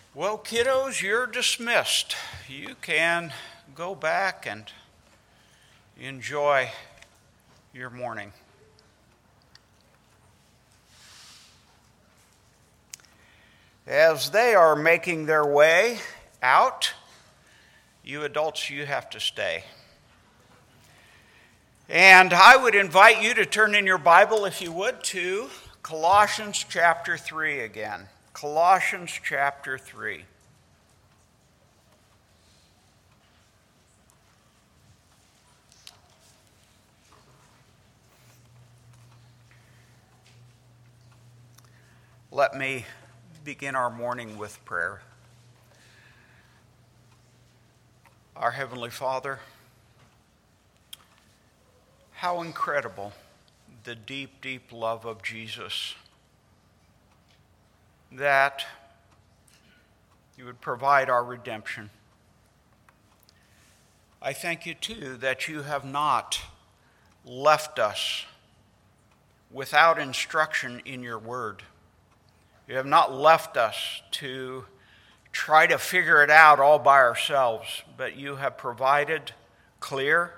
Well, kiddos, you're dismissed. You can go back and enjoy your morning. As they are making their way out, you adults, you have to stay. And I would invite you to turn in your Bible, if you would, to Colossians chapter 3 again. Colossians chapter 3. Let me begin our morning with prayer. Our Heavenly Father, how incredible the deep, deep love of Jesus, that you would provide our redemption. I thank you, too, that you have not left us without instruction in your word. You have not left us to try to figure it out all by ourselves, but you have provided clear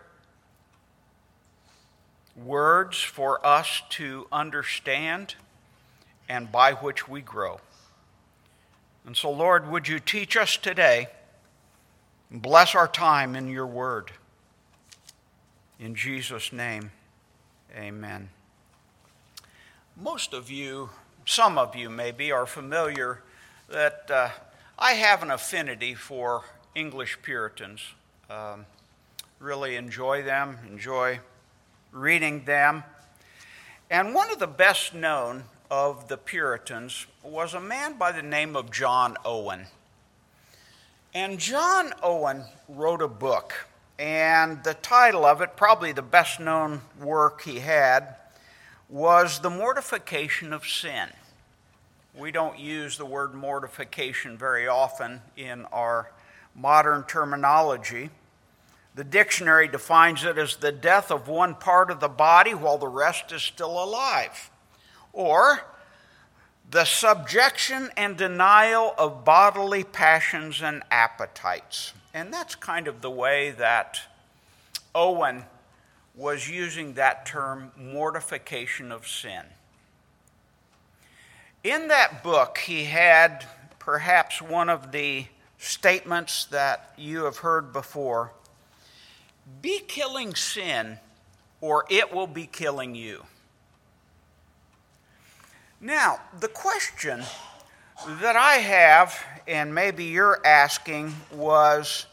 words for us to understand and by which we grow. And so, Lord, would you teach us today and bless our time in your word. In Jesus' name, amen. Most of you, some of you maybe, are familiar that I have an affinity for English Puritans. Really enjoy them, enjoy reading them. And one of the best known of the Puritans was a man by the name of John Owen. And John Owen wrote a book, and the title of it, probably the best known work he had, was The Mortification of Sin. We don't use the word mortification very often in our modern terminology. The dictionary defines it as the death of one part of the body while the rest is still alive, or the subjection and denial of bodily passions and appetites. And that's kind of the way that Owen was using that term, mortification of sin. In that book, he had perhaps one of the statements that you have heard before: be killing sin, or it will be killing you. Now, the question that I have, and maybe you're asking, was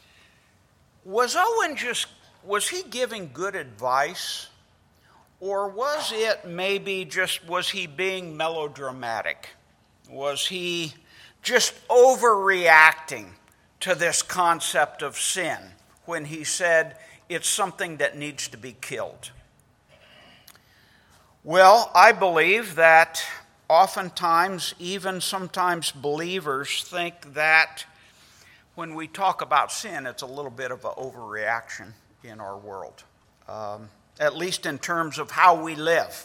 Owen was he giving good advice? Or was it maybe was he being melodramatic? Was he just overreacting to this concept of sin when he said it's something that needs to be killed? Well, I believe that oftentimes, even sometimes believers think that when we talk about sin, it's a little bit of an overreaction in our world. At least in terms of how we live.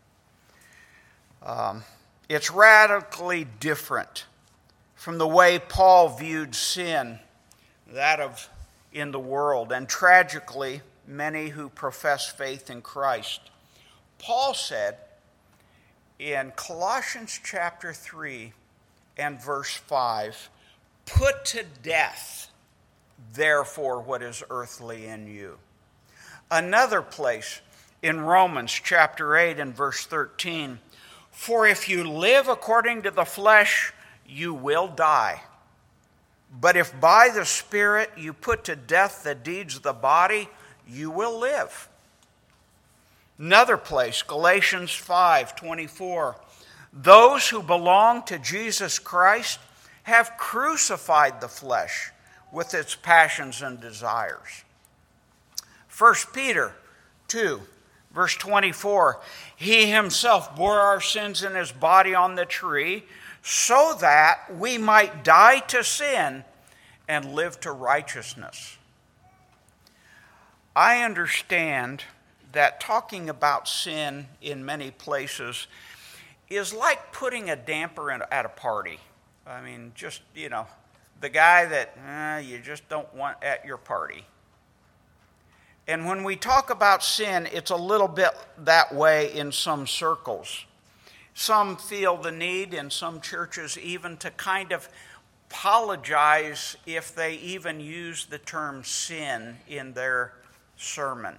It's radically different from the way Paul viewed sin, that of in the world, and tragically, many who profess faith in Christ. Paul said in Colossians chapter 3 and verse 5, "Put to death, therefore, what is earthly in you." Another place in Romans chapter 8 and verse 13, "For if you live according to the flesh, you will die. But if by the Spirit you put to death the deeds of the body, you will live." Another place, Galatians 5:24, "Those who belong to Jesus Christ have crucified the flesh with its passions and desires." 1 Peter 2, verse 24, "He himself bore our sins in his body on the tree, so that we might die to sin and live to righteousness." I understand that talking about sin in many places is like putting a damper at a party. I mean, just, the guy that you just don't want at your party. And when we talk about sin, it's a little bit that way in some circles. Some feel the need in some churches even to kind of apologize if they even use the term sin in their sermon.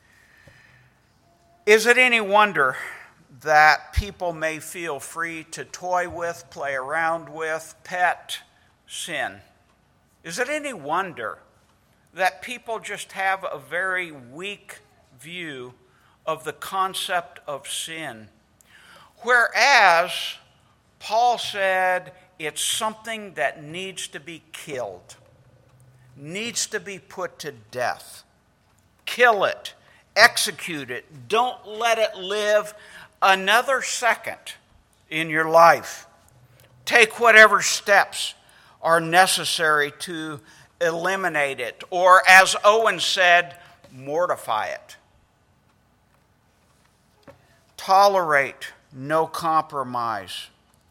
Is it any wonder that people may feel free to toy with, play around with, pet sin? Is it any wonder that people just have a very weak view of the concept of sin? Whereas Paul said it's something that needs to be killed, needs to be put to death. Kill it, execute it. Don't let it live another second in your life. Take whatever steps are necessary to eliminate it, or as Owen said, mortify it. Tolerate no compromise.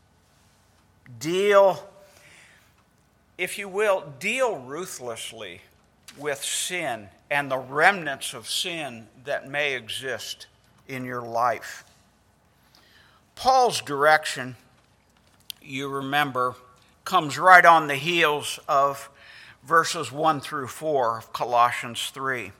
Deal ruthlessly with sin and the remnants of sin that may exist in your life. Paul's direction, you remember, comes right on the heels of verses 1 through 4 of Colossians 3.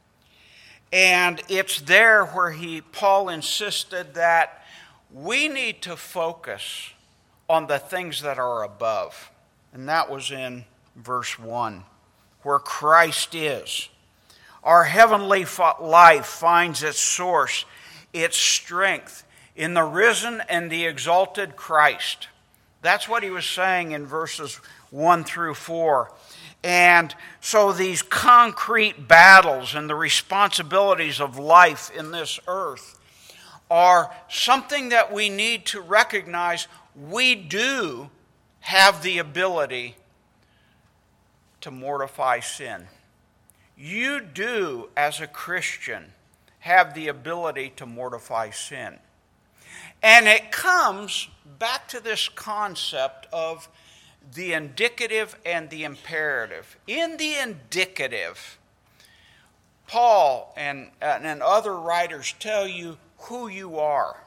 And it's there where Paul insisted that we need to focus on the things that are above. And that was in verse 1, where Christ is. Our heavenly life finds its source, its strength in the risen and the exalted Christ. That's what he was saying in verses 1 through 4. And so these concrete battles and the responsibilities of life in this earth are something that we need to recognize. We do have the ability to mortify sin. You do, as a Christian, have the ability to mortify sin. And it comes back to this concept of the indicative and the imperative. In the indicative, Paul and other writers tell you who you are.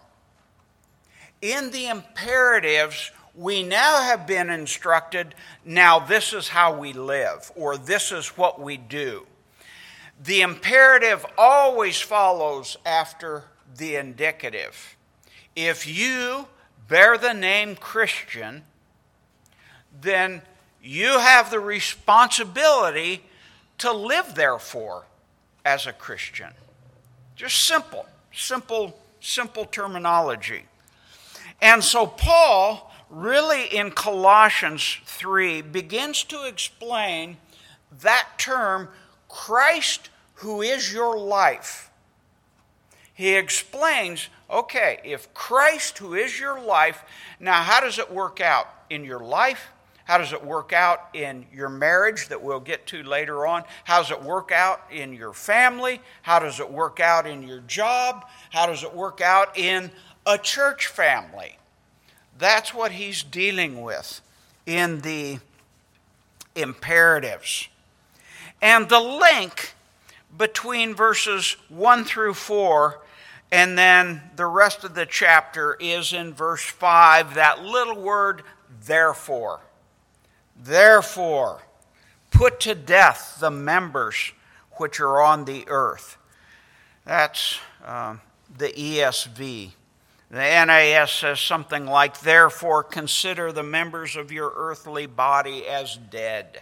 In the imperatives, we now have been instructed, now this is how we live, or this is what we do. The imperative always follows after the indicative. If you bear the name Christian, then you have the responsibility to live therefore as a Christian. Just simple terminology. And so Paul, really in Colossians 3, begins to explain that term, Christ who is your life. He explains, okay, if Christ who is your life, now how does it work out in your life? How does it work out in your marriage that we'll get to later on? How does it work out in your family? How does it work out in your job? How does it work out in a church family? That's what he's dealing with in the imperatives. And the link between verses 1 through 4 and then the rest of the chapter is in verse 5, that little word, therefore. Therefore, put to death the members which are on the earth. That's the ESV. The NAS says something like, therefore consider the members of your earthly body as dead.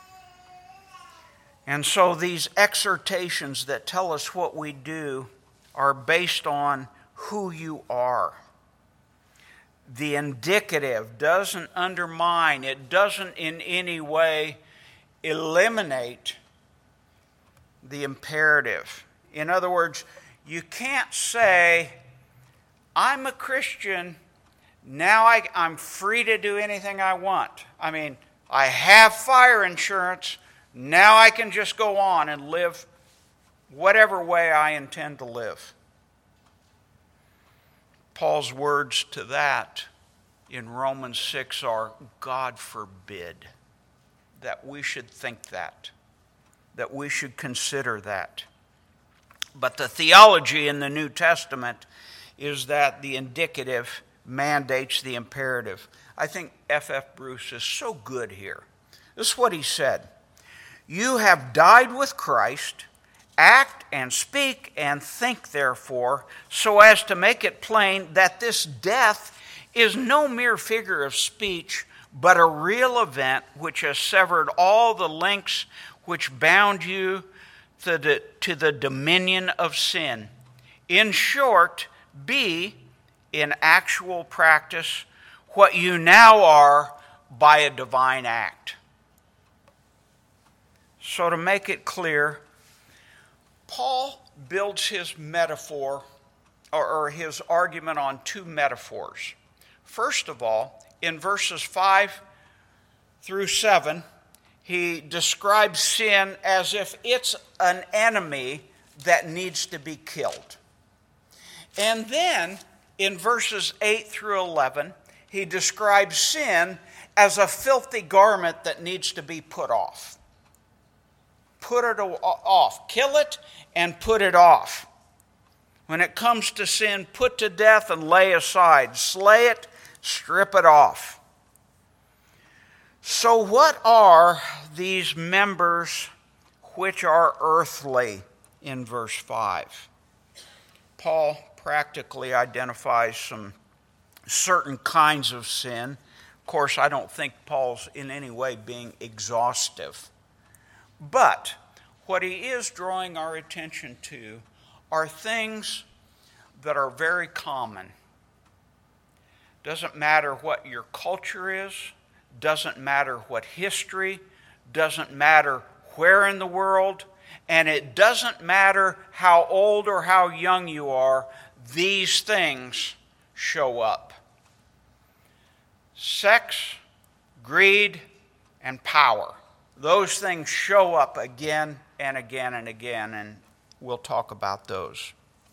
And so these exhortations that tell us what we do are based on who you are. The indicative doesn't undermine, it doesn't in any way eliminate the imperative. In other words, you can't say, I'm a Christian, now I'm free to do anything I want. I mean, I have fire insurance, now I can just go on and live whatever way I intend to live. Paul's words to that in Romans 6 are, God forbid that we should think that we should consider that. But the theology in the New Testament is that the indicative mandates the imperative. I think F.F. Bruce is so good here. This is what he said. You have died with Christ. Act and speak and think, therefore, so as to make it plain that this death is no mere figure of speech, but a real event which has severed all the links which bound you to the dominion of sin. In short, be, in actual practice, what you now are by a divine act. So to make it clear, Paul builds his metaphor or his argument on two metaphors. First of all, in verses 5 through 7, he describes sin as if it's an enemy that needs to be killed. And then in verses 8 through 11, he describes sin as a filthy garment that needs to be put off. Put it off. Kill it and put it off. When it comes to sin, put to death and lay aside. Slay it, strip it off. So what are these members which are earthly in verse 5? Paul practically identifies some certain kinds of sin. Of course, I don't think Paul's in any way being exhaustive. But what he is drawing our attention to are things that are very common. Doesn't matter what your culture is, doesn't matter what history, doesn't matter where in the world, and it doesn't matter how old or how young you are, these things show up. Sex, greed, and power. Those things show up again and again and again, and we'll talk about those.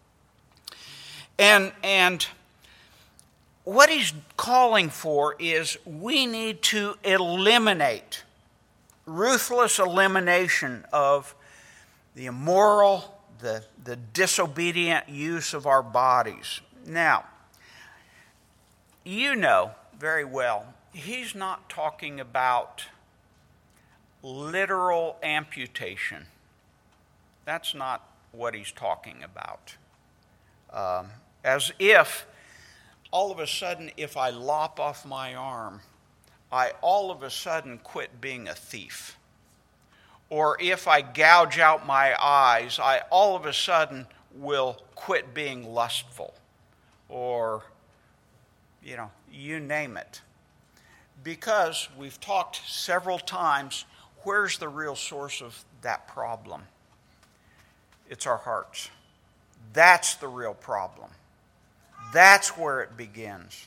And what he's calling for is we need to eliminate, ruthless elimination of the immoral, the disobedient use of our bodies. Now, you know very well, he's not talking about literal amputation. That's not what he's talking about. As if all of a sudden, if I lop off my arm, I all of a sudden quit being a thief. Or if I gouge out my eyes, I all of a sudden will quit being lustful. Or, you name it. Because we've talked several times, where's the real source of that problem? It's our hearts. That's the real problem. That's where it begins.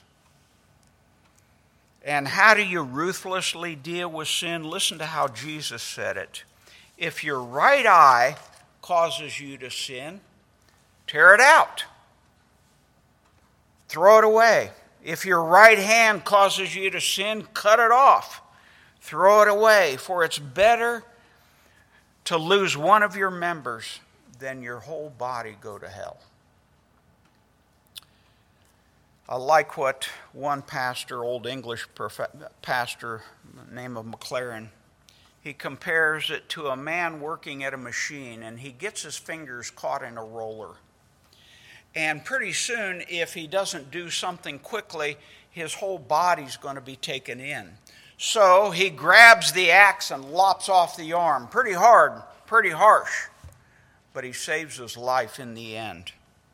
And how do you ruthlessly deal with sin? Listen to how Jesus said it. If your right eye causes you to sin, tear it out. Throw it away. If your right hand causes you to sin, cut it off. Throw it away, for it's better to lose one of your members than your whole body go to hell. I like what one pastor, Old English pastor, name of McLaren, he compares it to a man working at a machine, and he gets his fingers caught in a roller. And pretty soon, if he doesn't do something quickly, his whole body's going to be taken in. So he grabs the axe and lops off the arm. Pretty hard, pretty harsh. But he saves his life in the end.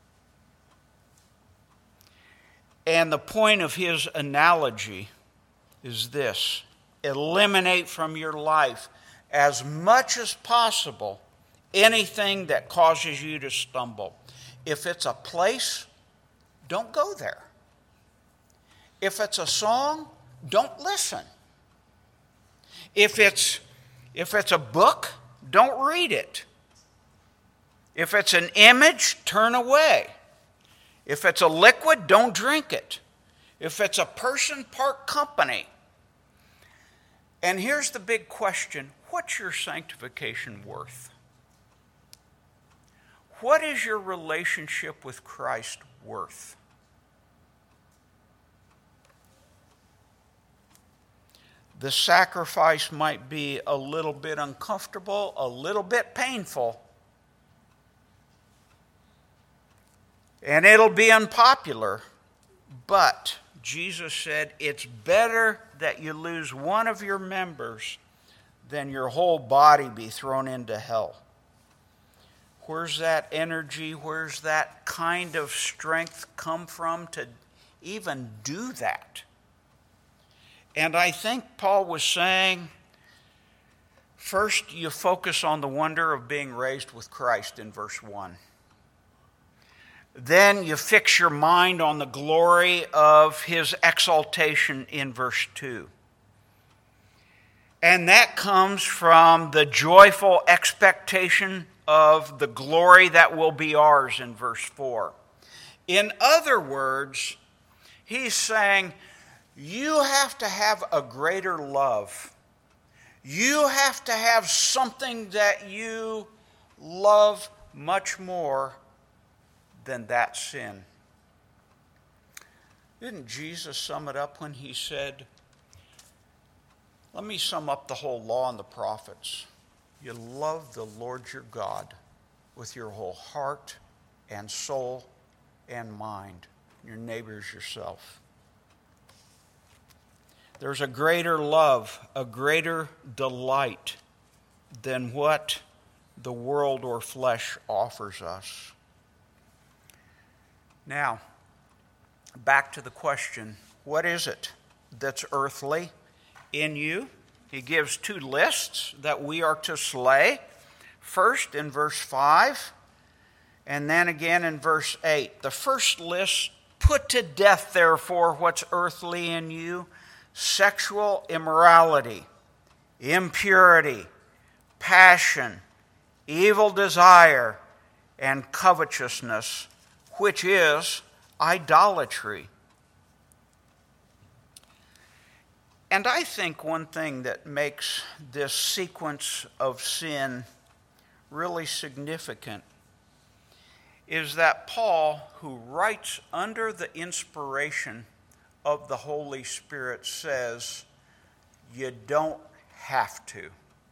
And the point of his analogy is this: eliminate from your life as much as possible anything that causes you to stumble. If it's a place, don't go there. If it's a song, don't listen. If it's a book, don't read it. If it's an image, turn away. If it's a liquid, don't drink it. if it's a person, part company. And here's the big question: what's your sanctification worth? What is your relationship with Christ worth? The sacrifice might be a little bit uncomfortable, a little bit painful, and it'll be unpopular, but Jesus said it's better that you lose one of your members than your whole body be thrown into hell. Where's that energy, where's that kind of strength come from to even do that? And I think Paul was saying, first you focus on the wonder of being raised with Christ in verse 1. Then you fix your mind on the glory of his exaltation in verse 2. And that comes from the joyful expectation of the glory that will be ours in verse 4. In other words, he's saying, you have to have a greater love. You have to have something that you love much more than that sin. Didn't Jesus sum it up when he said, let me sum up the whole law and the prophets. You love the Lord your God with your whole heart and soul and mind. Your neighbor is yourself. There's a greater love, a greater delight than what the world or flesh offers us. Now, back to the question, what is it that's earthly in you? He gives two lists that we are to slay. First in verse 5, and then again in verse 8. The first list, put to death, therefore, what's earthly in you: sexual immorality, impurity, passion, evil desire, and covetousness, which is idolatry. And I think one thing that makes this sequence of sin really significant is that Paul, who writes under the inspiration of the Holy Spirit, says, you don't have to.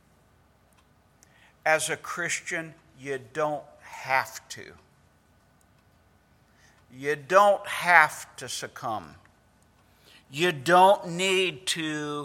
As a Christian, you don't have to. You don't have to succumb. You don't need to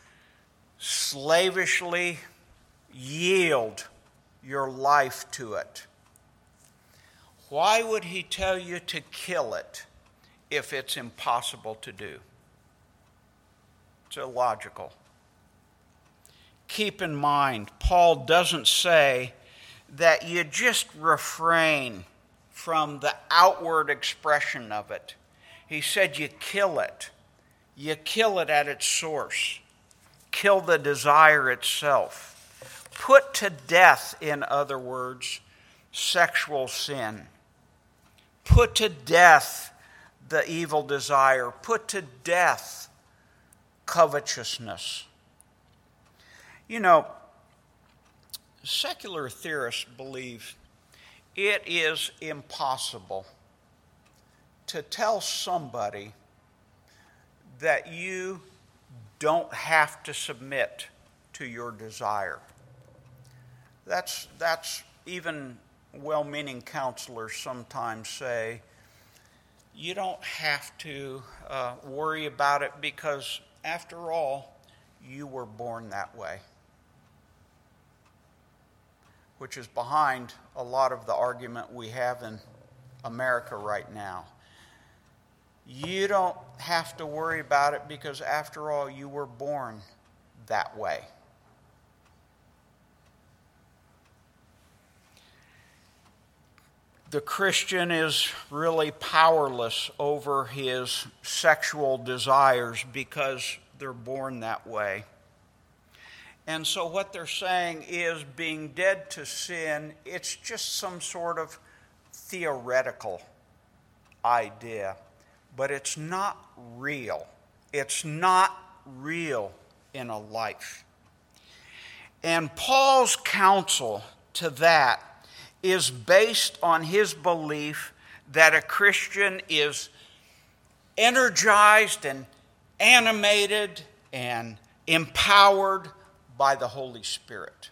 slavishly yield your life to it. Why would he tell you to kill it if it's impossible to do? It's illogical. Keep in mind, Paul doesn't say that you just refrain from the outward expression of it. He said you kill it. You kill it at its source. Kill the desire itself. Put to death, in other words, sexual sin. Put to death the evil desire. Put to death covetousness. You know, secular theorists believe it is impossible to tell somebody that you don't have to submit to your desire. That's even well-meaning counselors sometimes say, you don't have to worry about it because, after all, you were born that way. Which is behind a lot of the argument we have in America right now. You don't have to worry about it because, after all, you were born that way. The Christian is really powerless over his sexual desires because they're born that way. And so what they're saying is, being dead to sin, it's just some sort of theoretical idea. but it's not real. It's not real in a life. And Paul's counsel to that is based on his belief that a Christian is energized and animated and empowered by the Holy Spirit.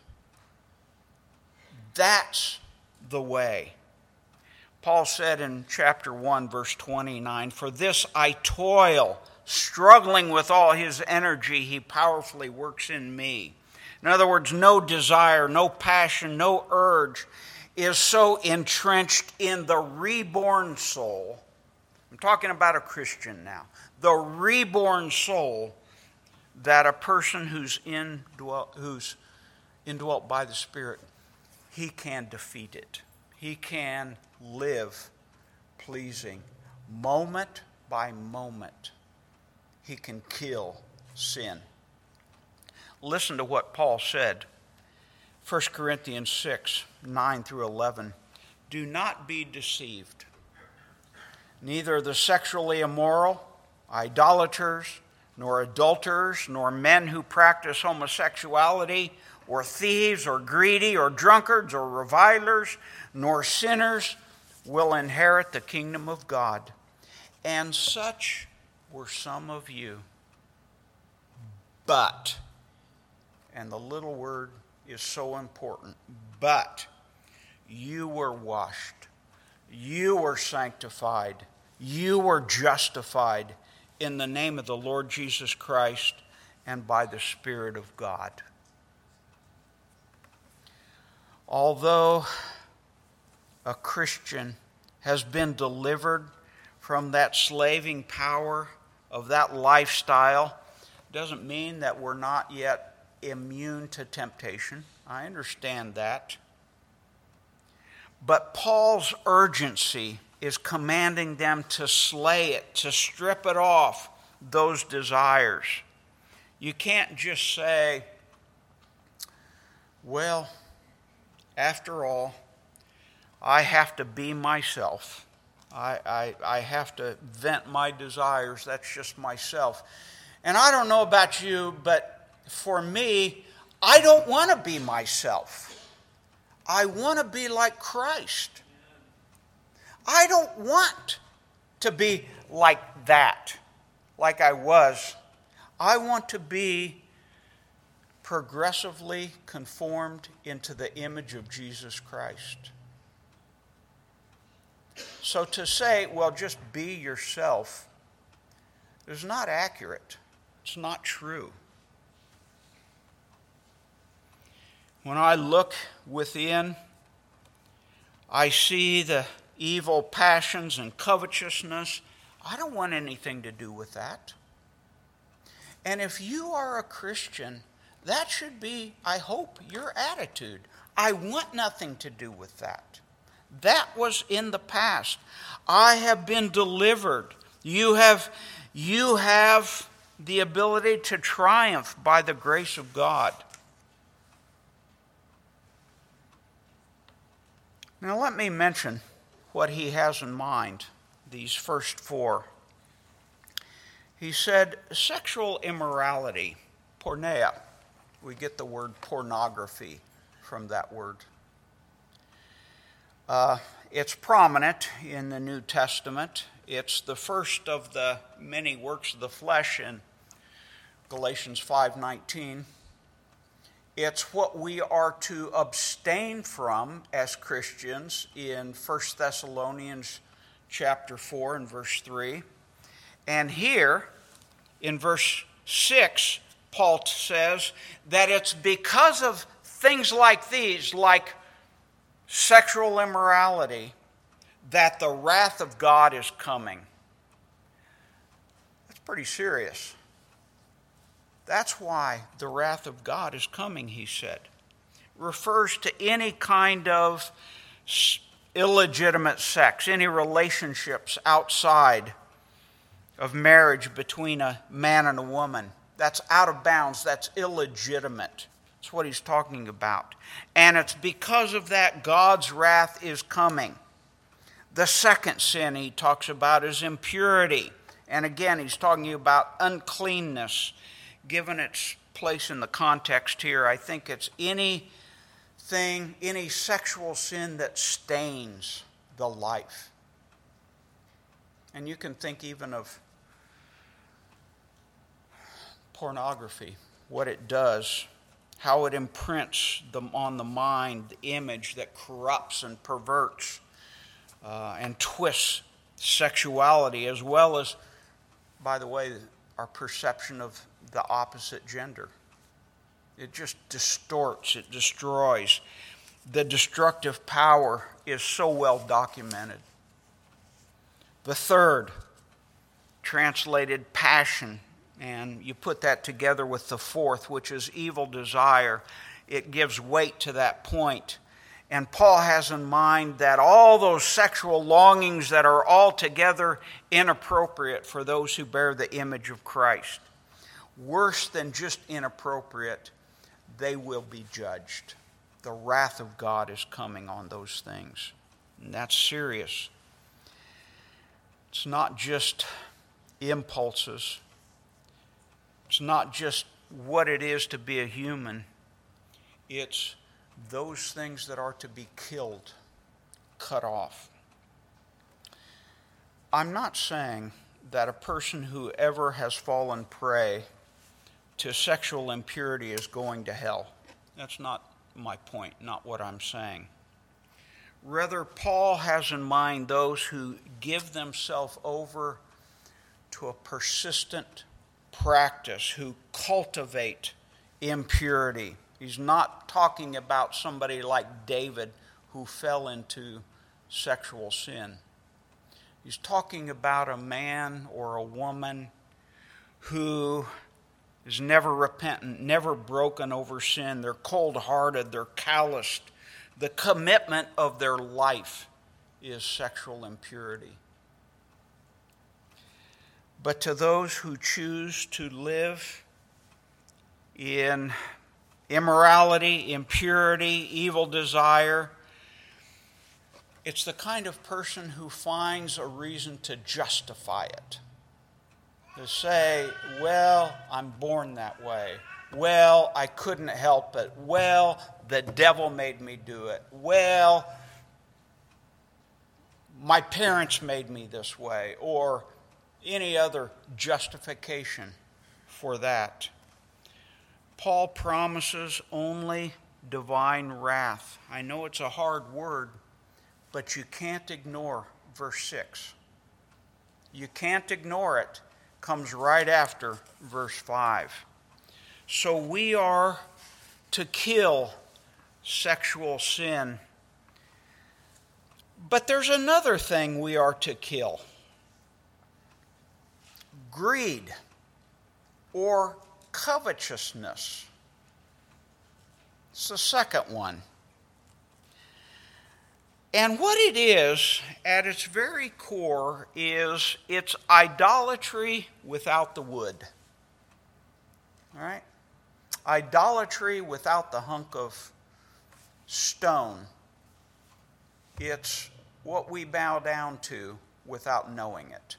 That's the way. Paul said in chapter 1, verse 29, "For this I toil, struggling with all his energy, he powerfully works in me." In other words, no desire, no passion, no urge is so entrenched in the reborn soul. I'm talking about a Christian now. The reborn soul, that a person who's indwelt by the Spirit, he can defeat it. He can live pleasing. Moment by moment, he can kill sin. Listen to what Paul said. 1 Corinthians 6, 9 through 11. "Do not be deceived. Neither the sexually immoral, idolaters, nor adulterers, nor men who practice homosexuality, or thieves, or greedy, or drunkards, or revilers, nor sinners will inherit the kingdom of God. And such were some of you. But," and the little word is so important, "but you were washed, you were sanctified, you were justified in the name of the Lord Jesus Christ and by the Spirit of God." Although a Christian has been delivered from that slaving power of that lifestyle, doesn't mean that we're not yet immune to temptation. I understand that. But Paul's urgency is commanding them to slay it, to strip it off, those desires. You can't just say, "Well, after all, I have to be myself. I have to vent my desires. That's just myself. And I don't know about you, but for me, I don't want to be myself. I want to be like Christ. I don't want to be like that, like I was. I want to be progressively conformed into the image of Jesus Christ." So to say, "Well, just be yourself," is not accurate. It's not true. When I look within, I see the evil passions and covetousness. I don't want anything to do with that. And if you are a Christian, that should be, I hope, your attitude. I want nothing to do with that. That was in the past. I have been delivered. You have the ability to triumph by the grace of God. Now let me mention what he has in mind, these first four. He said, sexual immorality, porneia. We get the word pornography from that word. It's prominent in the New Testament. It's the first of the many works of the flesh in Galatians 5:19. It's what we are to abstain from as Christians in 1 Thessalonians chapter 4 and verse 3. And here, in verse 6, Paul says that it's because of things like these, like sexual immorality, that the wrath of God is coming. That's pretty serious. That's why the wrath of God is coming, he said. It refers to any kind of illegitimate sex, any relationships outside of marriage between a man and a woman. That's out of bounds. That's illegitimate. That's what he's talking about. And it's because of that God's wrath is coming. The second sin he talks about is impurity. And again, he's talking about uncleanness. Given its place in the context here, I think it's any sexual sin that stains the life. And you can think even of pornography, what it does, how it imprints on the mind, the image that corrupts and perverts and twists sexuality, as well as, by the way, our perception of the opposite gender. It just distorts, it destroys. The destructive power is so well documented. The third, translated passion, and you put that together with the fourth, which is evil desire. It gives weight to that point. And Paul has in mind that all those sexual longings that are altogether inappropriate for those who bear the image of Christ, worse than just inappropriate, they will be judged. The wrath of God is coming on those things. And that's serious. It's not just impulses. It's not just what it is to be a human. It's those things that are to be killed, cut off. I'm not saying that a person who ever has fallen prey to sexual impurity is going to hell. That's not my point, not what I'm saying. Rather, Paul has in mind those who give themselves over to a persistent practice, who cultivate impurity. He's not talking about somebody like David who fell into sexual sin. He's talking about a man or a woman who is never repentant, never broken over sin. They're cold-hearted, they're calloused. The commitment of their life is sexual impurity. But to those who choose to live in immorality, impurity, evil desire, it's the kind of person who finds a reason to justify it. To say, well, I'm born that way. Well, I couldn't help it. Well, the devil made me do it. Well, my parents made me this way. Or any other justification for that. Paul promises only divine wrath. I know it's a hard word, but you can't ignore verse 6. You can't ignore it. Comes right after verse 5. So we are to kill sexual sin. But there's another thing we are to kill. Greed or covetousness. It's the second one. And what it is, at its very core, is it's idolatry without the wood. All right? Idolatry without the hunk of stone. It's what we bow down to without knowing it.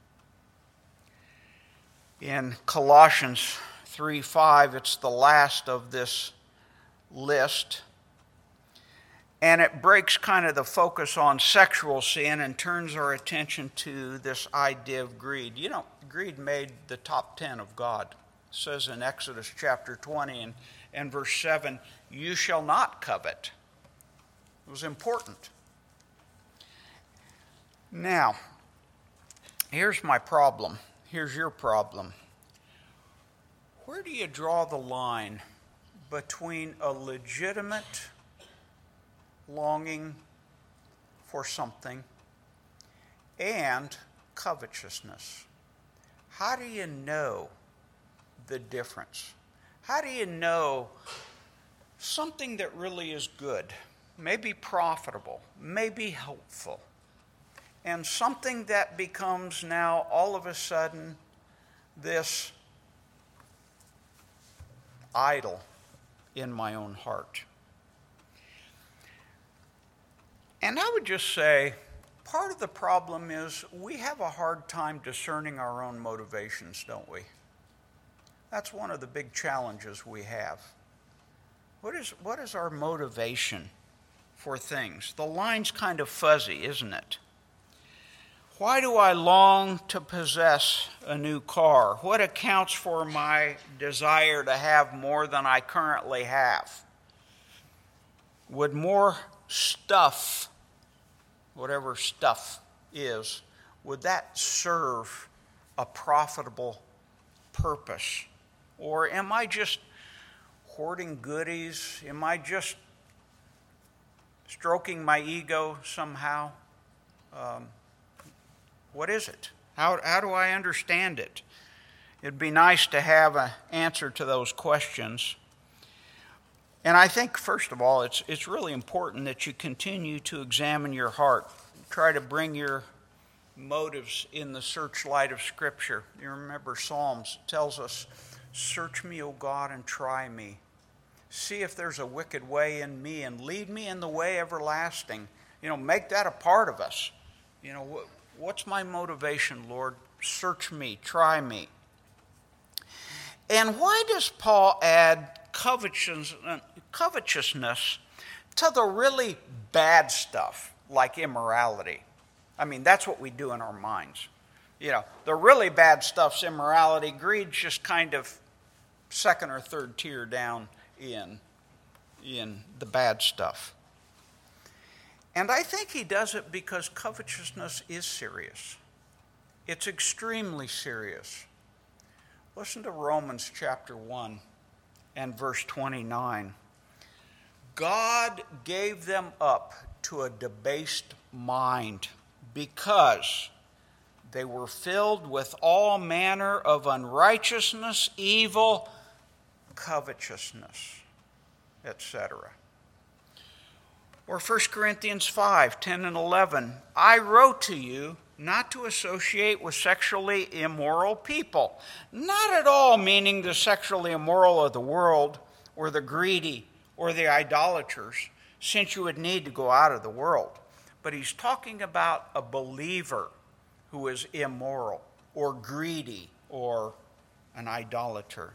In Colossians 3:5, it's the last of this list. And it breaks kind of the focus on sexual sin and turns our attention to this idea of greed. You know, greed made the top 10 of God. It says in Exodus chapter 20 and verse 7, you shall not covet. It was important. Now, here's my problem. Here's your problem. Where do you draw the line between a legitimate longing for something and covetousness? How do you know the difference? How do you know something that really is good, maybe profitable, maybe helpful, and something that becomes now all of a sudden this idol in my own heart? And I would just say, Part of the problem is we have a hard time discerning our own motivations, don't we? That's one of the big challenges we have. What is our motivation for things? The line's kind of fuzzy, isn't it? Why do I long to possess a new car? What accounts for my desire to have more than I currently have? Would more stuff, whatever stuff is, would that serve a profitable purpose? Or am I just hoarding goodies? Am I just stroking my ego somehow? What is it? How do I understand it? It'd be nice to have an answer to those questions. And I think, first of all, it's really important that you continue to examine your heart. Try to bring your motives in the searchlight of Scripture. You remember Psalms tells us, "Search me, O God, and try me. See if there's a wicked way in me, and lead me in the way everlasting." Make that a part of us. What's my motivation, Lord? Search me, try me. And why does Paul add covetousness to the really bad stuff, like immorality? I mean, that's what we do in our minds. The really bad stuff's immorality. Greed's just kind of second or third tier down in the bad stuff. And I think he does it because covetousness is serious. It's extremely serious. Listen to Romans chapter 1 and verse 29. God gave them up to a debased mind because they were filled with all manner of unrighteousness, evil, covetousness, etc. Or 1 Corinthians 5, 10 and 11. I wrote to you not to associate with sexually immoral people. Not at all meaning the sexually immoral of the world, or the greedy, or the idolaters, since you would need to go out of the world. But he's talking about a believer who is immoral, or greedy, or an idolater.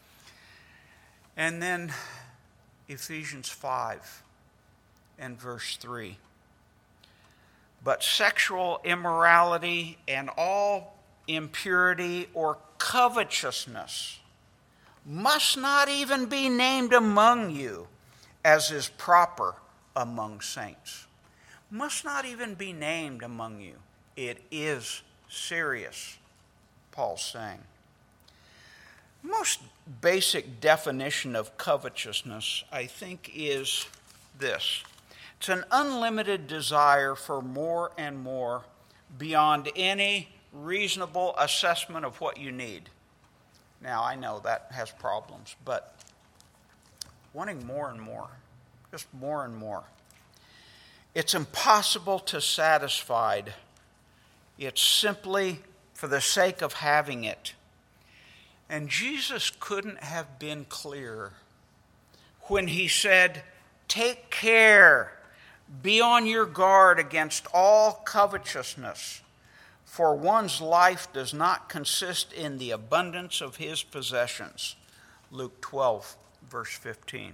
And then Ephesians 5 and verse 3. But sexual immorality and all impurity or covetousness must not even be named among you, as is proper among saints. Must not even be named among you. It is serious, Paul's saying. Most basic definition of covetousness, I think, is this. It's an unlimited desire for more and more beyond any reasonable assessment of what you need. Now, I know that has problems, but wanting more and more, just more and more. It's impossible to satisfy. It's simply for the sake of having it. And Jesus couldn't have been clearer when he said, "Take care. Be on your guard against all covetousness, for one's life does not consist in the abundance of his possessions." Luke 12, verse 15.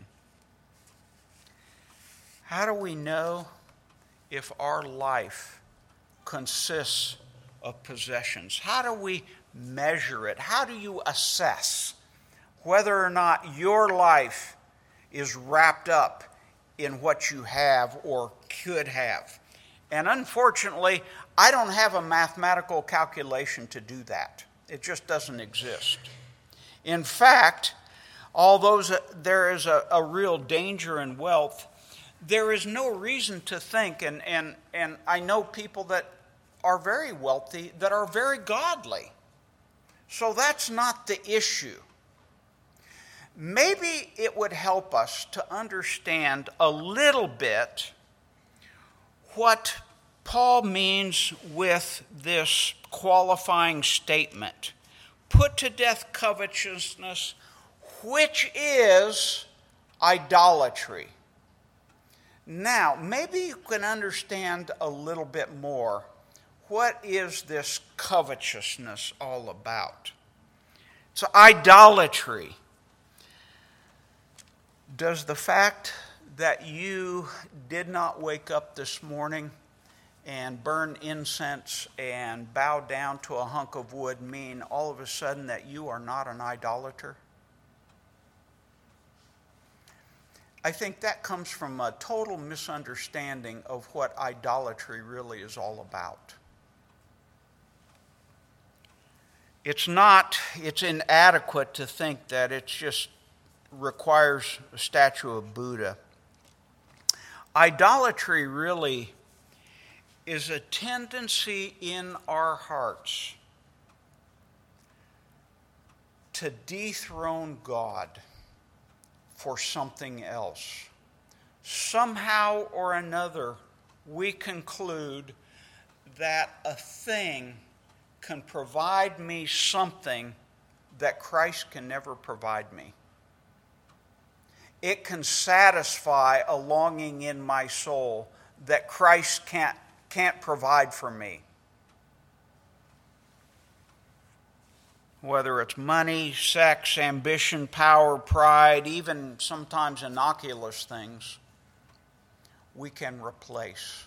How do we know if our life consists of possessions? How do we measure it? How do you assess whether or not your life is wrapped up in what you have or could have? And unfortunately, I don't have a mathematical calculation to do that. It just doesn't exist. In fact, although there is a real danger in wealth, there is no reason to think, and I know people that are very wealthy that are very godly. So that's not the issue. Maybe it would help us to understand a little bit what Paul means with this qualifying statement. Put to death covetousness, which is idolatry. Now, maybe you can understand a little bit more. What is this covetousness all about? It's idolatry. Does the fact that you did not wake up this morning and burn incense and bow down to a hunk of wood mean all of a sudden that you are not an idolater? I think that comes from a total misunderstanding of what idolatry really is all about. It's inadequate to think that it just requires a statue of Buddha. Idolatry really is a tendency in our hearts to dethrone God for something else. Somehow or another, we conclude that a thing can provide me something that Christ can never provide me. It can satisfy a longing in my soul that Christ can't provide for me. Whether it's money, sex, ambition, power, pride, even sometimes innocuous things, we can replace.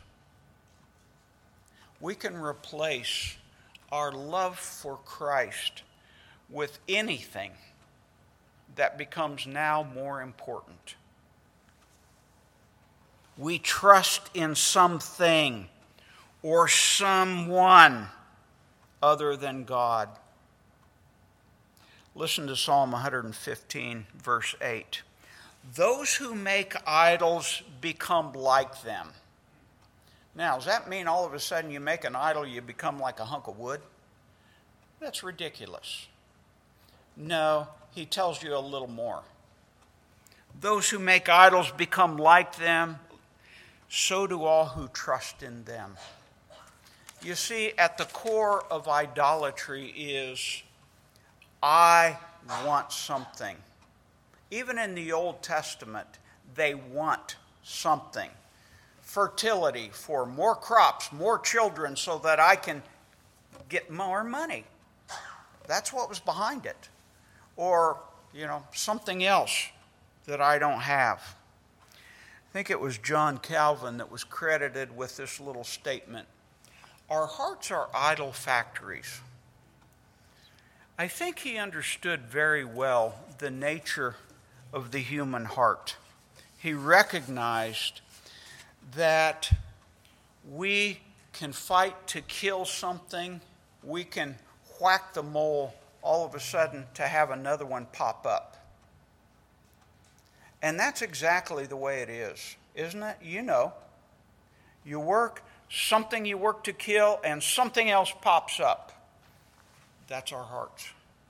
We can replace our love for Christ with anything that becomes now more important. We trust in something or someone other than God. Listen to Psalm 115, verse 8. Those who make idols become like them. Now, does that mean all of a sudden you make an idol, you become like a hunk of wood? That's ridiculous. No, he tells you a little more. Those who make idols become like them, so do all who trust in them. You see, at the core of idolatry is, I want something. Even in the Old Testament, they want something. Fertility for more crops, more children, so that I can get more money. That's what was behind it. Or, something else that I don't have. I think it was John Calvin that was credited with this little statement. Our hearts are idol factories. I think he understood very well the nature of the human heart. He recognized that we can fight to kill something, we can whack the mole all of a sudden to have another one pop up. And that's exactly the way it is, isn't it? You work, something you work to kill, and something else pops up. That's our hearts.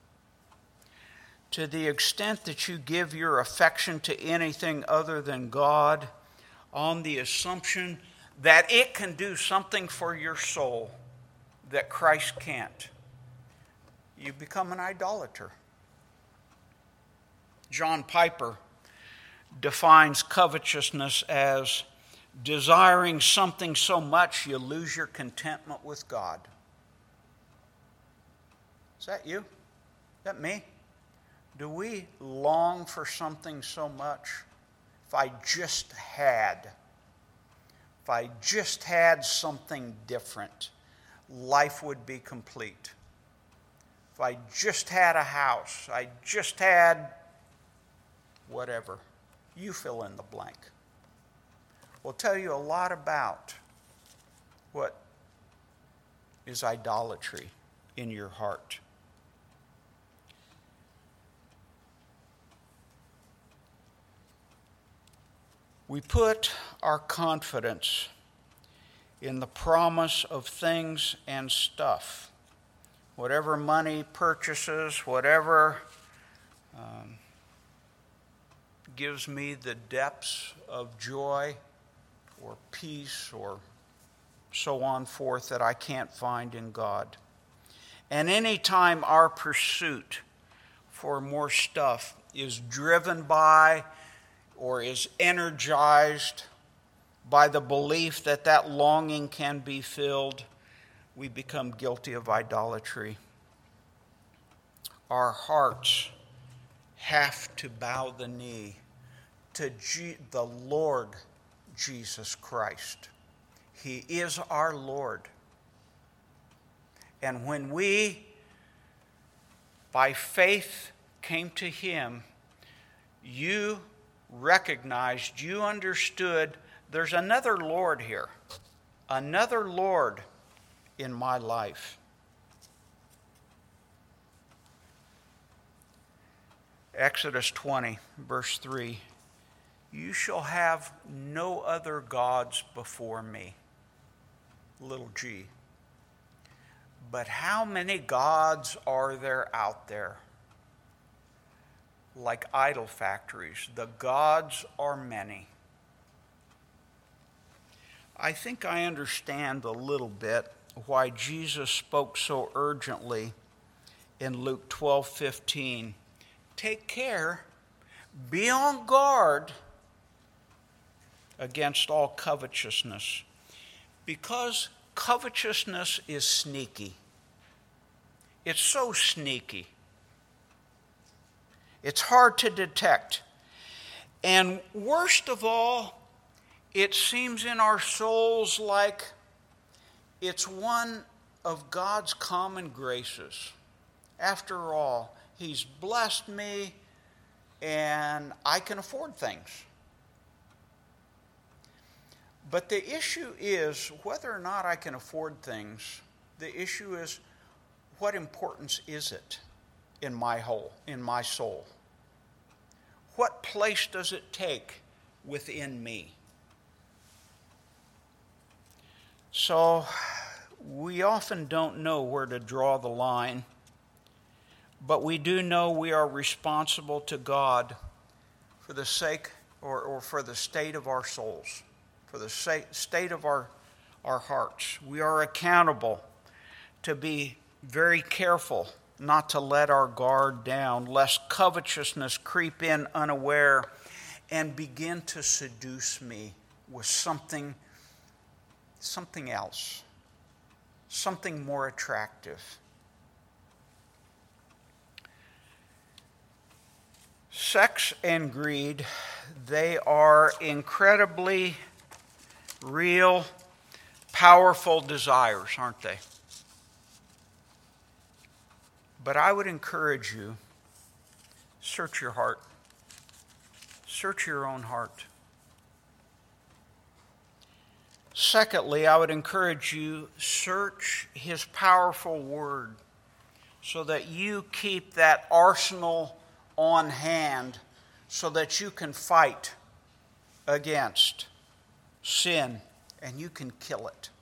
To the extent that you give your affection to anything other than God, on the assumption that it can do something for your soul that Christ can't, you become an idolater. John Piper defines covetousness as desiring something so much you lose your contentment with God. Is that you? Is that me? Do we long for something so much? If I just had something different, life would be complete. If I just had a house, I just had whatever. You fill in the blank. We'll tell you a lot about what is idolatry in your heart. We put our confidence in the promise of things and stuff. Whatever money purchases, whatever gives me the depths of joy or peace or so on forth that I can't find in God. And any time our pursuit for more stuff is driven by or is energized by the belief that that longing can be filled, we become guilty of idolatry. Our hearts have to bow the knee to the Lord Jesus Christ. He is our Lord. And when we, by faith, came to Him, you recognized, you understood, there's another Lord here, another Lord in my life. Exodus 20, verse 3, you shall have no other gods before me, little g. But how many gods are there out there? Like idol factories, the gods are many. I think I understand a little bit why Jesus spoke so urgently in Luke 12:15. Take care, be on guard against all covetousness, because covetousness is sneaky. It's so sneaky. It's hard to detect. And worst of all, it seems in our souls like it's one of God's common graces. After all, He's blessed me and I can afford things. But the issue is whether or not I can afford things. The issue is, what importance is it in my soul? What place does it take within me? So we often don't know where to draw the line, but we do know we are responsible to God for the sake or for the state of our souls, for the state of our hearts. We are accountable to be very careful not to let our guard down, lest covetousness creep in unaware and begin to seduce me with something else, something more attractive. Sex and greed, they are incredibly real, powerful desires, aren't they? But I would encourage you, search your heart. Search your own heart. Secondly, I would encourage you, search His powerful word so that you keep that arsenal on hand so that you can fight against sin and you can kill it.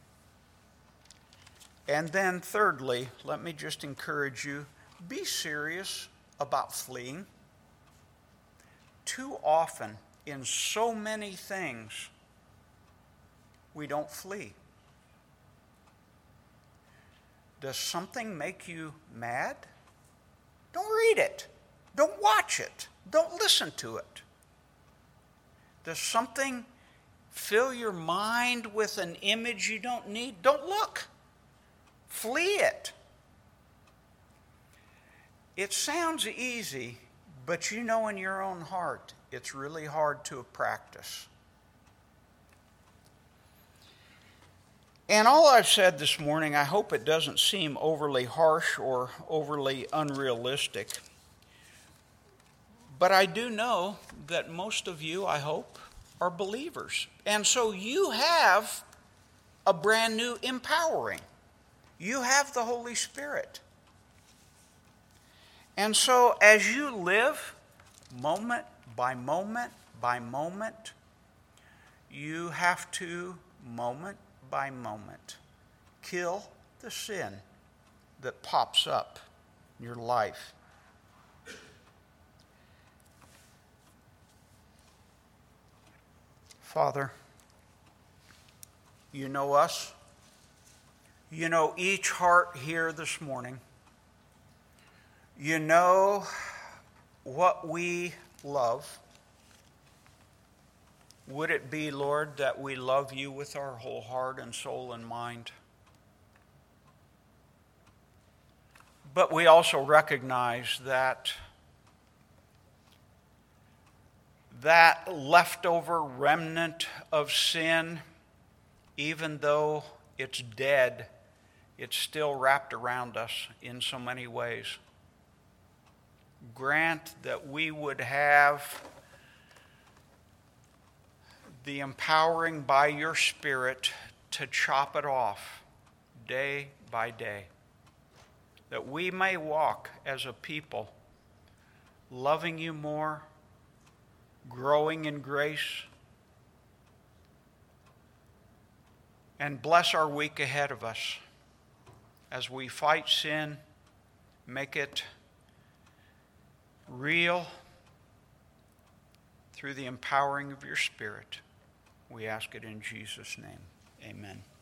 And then thirdly, let me just encourage you, be serious about fleeing. Too often, in so many things, we don't flee. Does something make you mad? Don't read it. Don't watch it. Don't listen to it. Does something fill your mind with an image you don't need? Don't look. Flee it. It sounds easy, but you know in your own heart it's really hard to practice. And all I've said this morning, I hope it doesn't seem overly harsh or overly unrealistic. But I do know that most of you, I hope, are believers. And so you have a brand new empowering. You have the Holy Spirit. And so as you live moment by moment by moment, you have to, moment by moment, kill the sin that pops up in your life. Father, you know us. You know each heart here this morning. You know what we love. Would it be, Lord, that we love you with our whole heart and soul and mind? But we also recognize that that leftover remnant of sin, even though it's dead, it's still wrapped around us in so many ways. Grant that we would have the empowering by your Spirit to chop it off day by day, that we may walk as a people loving you more, growing in grace, and bless our week ahead of us as we fight sin, make it real through the empowering of your Spirit. We ask it in Jesus' name. Amen.